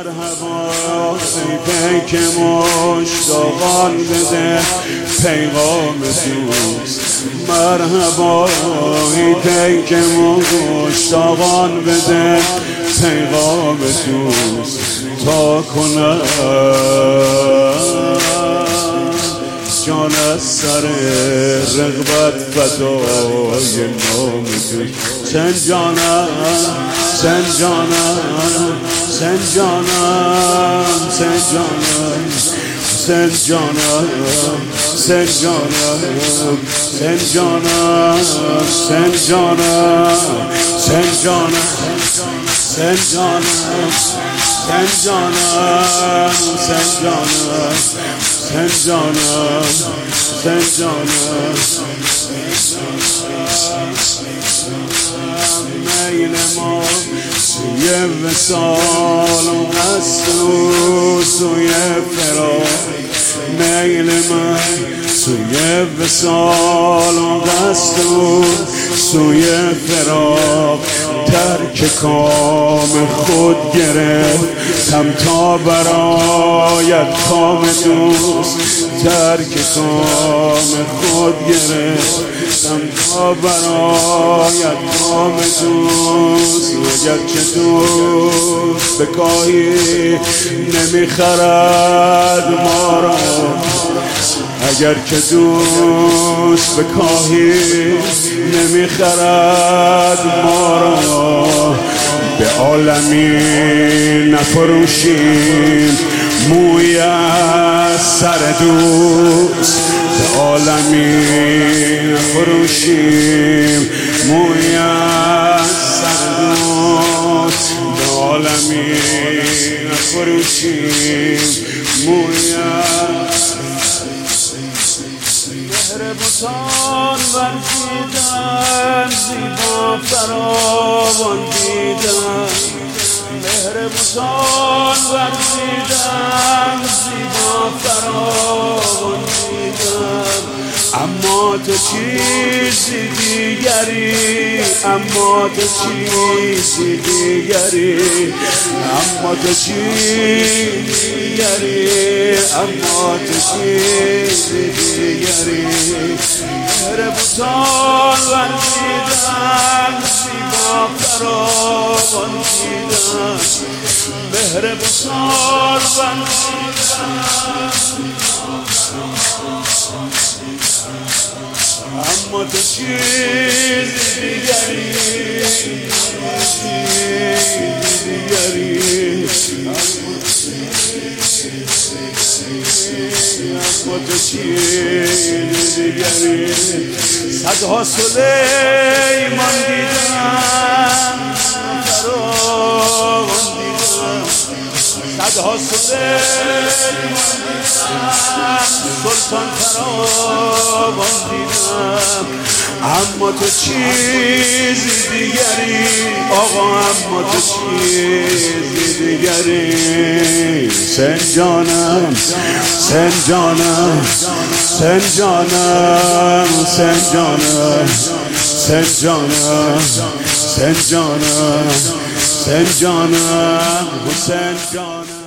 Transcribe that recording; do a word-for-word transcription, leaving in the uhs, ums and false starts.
مرحبا ای پیک مشتاقان بده پیغام دوست. مرحبا ای پیک مشتاقان بده پیغام دوست. تا کنم جان از سر رغبت فدای نام تو. سن جانم سن جانم سن جانم سن جانم سن جانم سن جانم سن جانم سن جانم سن جانم سن جانم سن جانم سن جانم سن جانم سن جانم میل ما سوی وصال و قصد و سوی فراق. میل من سوی وصال و قصد و سوی فراق. ترک کام خود گرفتم تا برایت کام دوست. ترک کام خود گرفتم تا برایت کام دوست. اگر چه دوست به کاهی نمیخرد ما را. اگر که دوست به کاهی نمیخرد ما را. به عالمی نفروشیم موی از سر دوست. به عالمی نفروشیم موی از سر دوست. به عالمی نفروشیم موی از مهر بتان ورزیدن زیبا فراوان دیدن. مهر بتان ورزیدن زیبا فراوان دیدن. اما تو چیزی دیگری اما تو چیزی دیگری اما تو چیزی دیگری اما تو چیزی دیگری. مهر بتان ورزیدن زیبا فراوان دیدن. مهر بتان ورزیدن اما تو چیز دیگری دیگری اما تو چیز دیگری. صدها سلیمان دیدم فراوان دیدم. صدها سلیمان دیدم سلطان فراوان دیدم. اما تو چیزی دیگری آقا اما تو چیزی دیگری. سن جانم سن جانم سن جانم سن جانم سن جانم سن جانم سن جانم سن جانم.